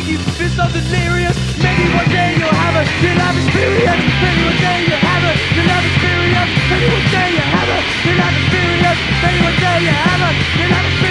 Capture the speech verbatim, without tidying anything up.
make you feel so delirious. Maybe one day you'll have a real life experience. Maybe one day you'll have a real life experience. Maybe one day you'll have a real life experience. Maybe one day you'll have a real life experience.